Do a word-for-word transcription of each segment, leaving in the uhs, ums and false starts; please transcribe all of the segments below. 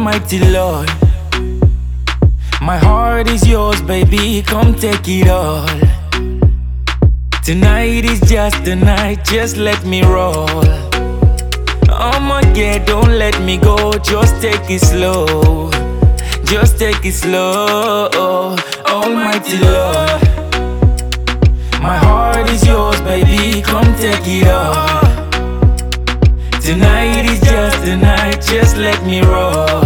Almighty Lord, my heart is yours, baby, come take it all. Tonight is just the night, just let me roll. Oh my God, don't let me go, just take it slow. Just take it slow. Almighty Lord, my heart is yours, baby, come take it all. Tonight is just the night, just let me roll.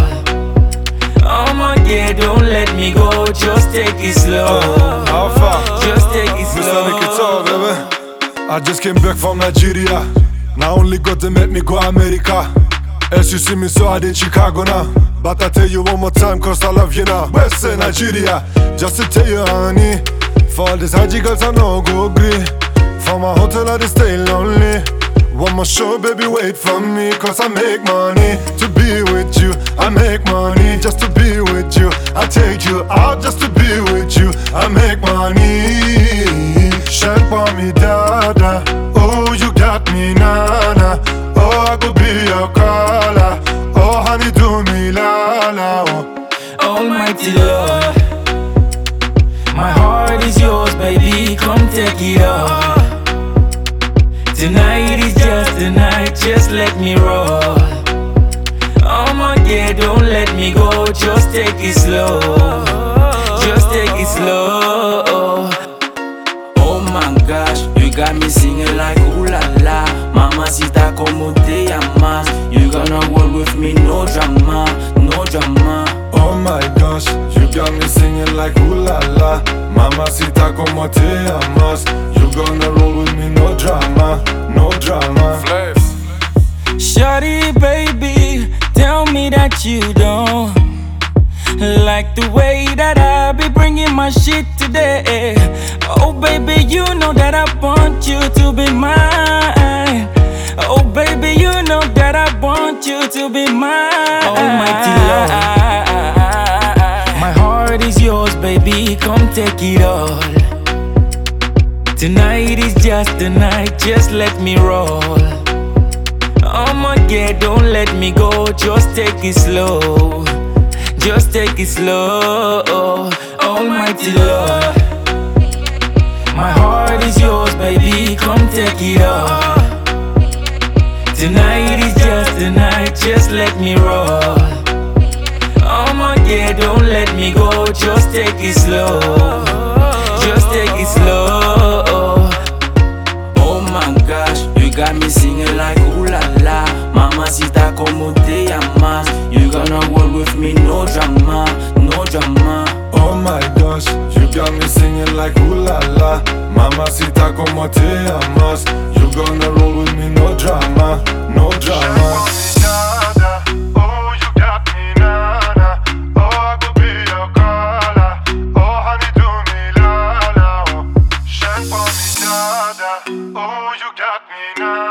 Oh my God, don't let me go, just take it slow. uh, Just take it slow. Mister Guitar, baby. I just came back from Nigeria. Now only got to make me go America. As you see me, so I did Chicago now. But I tell you one more time, cause I love you now. West Side Nigeria, just to tell you, honey. For all these high girls, I know go agree. For my hotel, I just stay lonely. One more show, baby, wait for me. Cause I make money to be with you. I make money just to be with you. I take you out just to be with you. I make money. Shine for me, dada. Oh, you got me, nana. Oh, I could be your caller. Oh, honey, do me la la. Oh. Almighty Lord, my heart is yours, baby, come take it all. Tonight is just the night, just let me roll. Oh my God, don't let me go, just take it slow. Just take it slow. Oh my gosh, you got me singing like ooh la la. Mamacita, como te llamas? You gonna work with me, no drama, no drama. Oh my gosh, you got me singing like ooh la la. Mamacita, como te amas? You gonna roll with me, no drama, no drama. Shawty, baby, tell me that you don't like the way that I be bringing my shit today. Oh baby, you know that I want you to be mine. Oh baby, you know that I want you to be mine. Almighty Lord, my heart is yours, baby, come take it all. Tonight is just the night, just let me roll. Oh my God, don't let me go, just take it slow. Just take it slow. Almighty Lord, my heart is yours, baby, come take it all. Tonight is just the night, just let me roll. Oh my God, don't let me go, just take it slow. Just take it slow. Oh my gosh, you got me singing like ooh la la. Mamacita, como te llamas? You gonna work with me, no drama, no drama. Oh my gosh, you got me singing like ooh la la. Mamacita, como te amas? You gonna roll with me, no drama, no drama. Oh, you got me, nana. Oh, I could be your caller. Oh, honey, do me la la. Oh, shine for me, dada. Oh, you got me, nana.